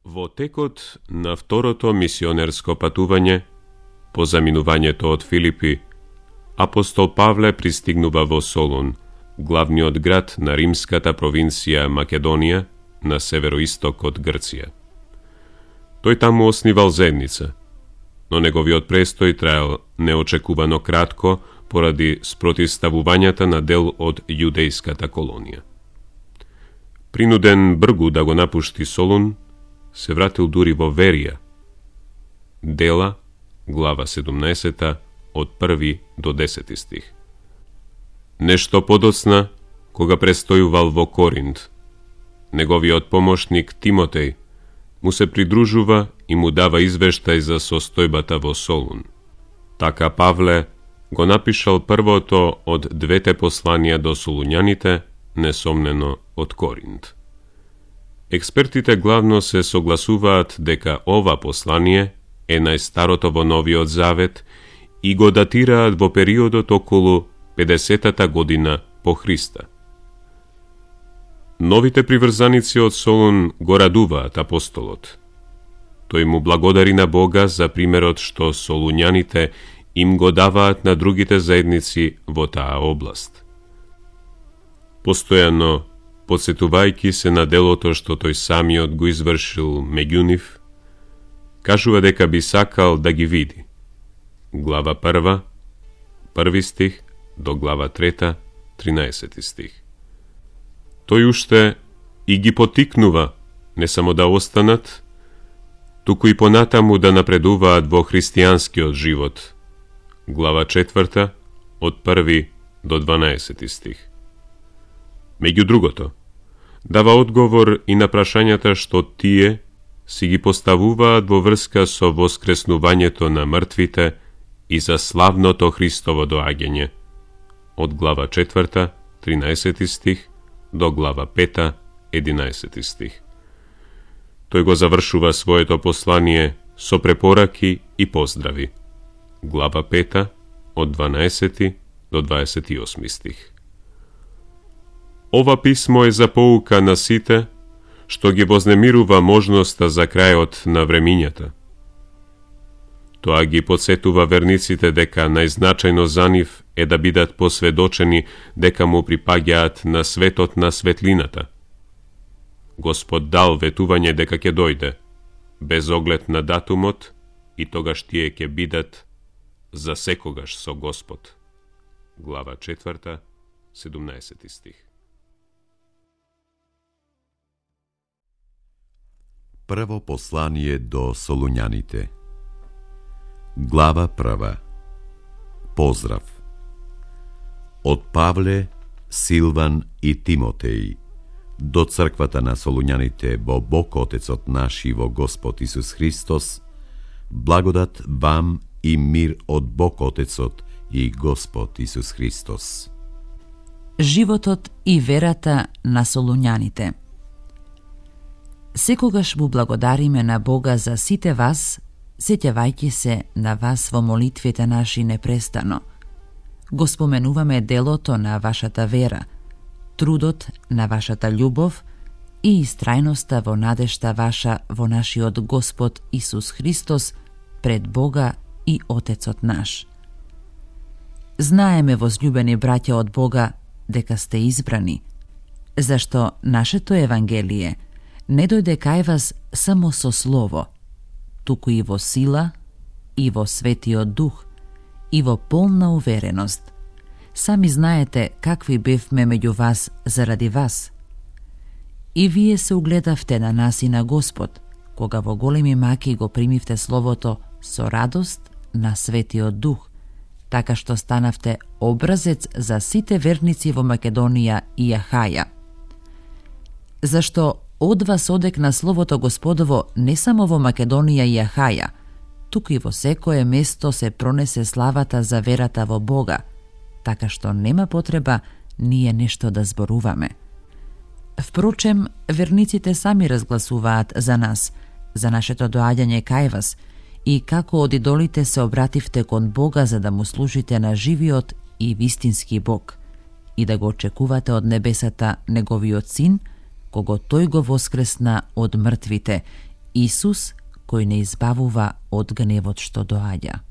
Во текот на второто мисионерско патување, по заминувањето од Филипи, апостол Павле пристигнува во Солун, главниот град на римската провинција Македонија, на североисток од Грција. Тој таму основал заедница, но неговиот престој траел неочекувано кратко поради спротивставувањата на дел од јудејската колонија. Принуден бргу да го напушти Солун, се вратил дури во Верија. Дела, глава 17, од 1 до 10 стих. Нешто подоцна, кога престојувал во Коринт, неговиот помошник Тимотеј му се придружува и му дава извештај за состојбата во Солун. Така Павле го напишал првото од двете посланија до солуњаните, несомнено од Коринт. Експертите главно се согласуваат дека ова послание е најстарото во Новиот Завет и го датираат во периодот околу 50-та година по Христа. Новите приврзаници од Солун го радуваат апостолот. Тој му благодари на Бога за примерот што солуњаните им го даваат на другите заедници во таа област. Постојано, подсетувајќи се на делото што тој самиот го извршил меѓу нив, кажува дека би сакал да ги види. Глава 1, 1 стих, до глава 3, 13 стих. Тој уште и ги потикнува не само да останат, туку и понатаму да напредуваат во христијанскиот живот. Глава 4, од 1 до 12 стих. Меѓу другото, дава одговор и на прашањата што тие си ги поставуваат во врска со воскреснувањето на мртвите и за славното Христово доаѓање. Од глава 4, 13 стих, до глава 5, 11 стих. Тој го завршува своето послание со препораки и поздрави. Глава 5, од 12 до 28 стих. Ова писмо е за поука на сите, што ги вознемирува можноста за крајот на времињата. Тоа ги подсетува верниците дека најзначајно за нив е да бидат посведочени дека му припаѓаат на светот на светлината. Господ дал ветување дека ќе дојде, без оглед на датумот, и тогаш тие ќе бидат за секогаш со Господ. Глава 4, 17 стих. Прво послание до солуњаните. Глава 1. Поздрав. Од Павле, Силван и Тимотеј до црквата на солуњаните во Бог Отецот наш и во Господ Исус Христос, благодат вам и мир од Бог Отецот и Господ Исус Христос. Животот и верата на солуњаните. Секогаш му благодариме на Бога за сите вас, сеќавајќи се на вас во молитвите наши непрестано. Го споменуваме делото на вашата вера, трудот на вашата љубов и истрајноста во надежта ваша во нашиот Господ Исус Христос пред Бога и Отецот наш. Знаеме, возљубени браќа од Бога, дека сте избрани, зашто нашето Евангелие не дојде кај вас само со слово, туку и во сила, и во Светиот Дух, и во полна увереност. Сами знаете какви бевме меѓу вас заради вас. И вие се угледавте на нас и на Господ, кога во големи маки го примивте Словото со радост на Светиот Дух, така што станавте образец за сите верници во Македонија и Ахаја. Зашто од вас одекна Словото Господово не само во Македонија и Ахаја, туку и во секое место се пронесе славата за верата во Бога, така што нема потреба ние нешто да зборуваме. Впрочем, верниците сами разгласуваат за нас, за нашето доаѓање кај вас, и како од идолите се обративте кон Бога за да му служите на живиот и вистински Бог, и да го очекувате од небесата Неговиот Син, кого Тој го воскресна од мртвите Isus koji ne izbavува od gnevot što doaѓа.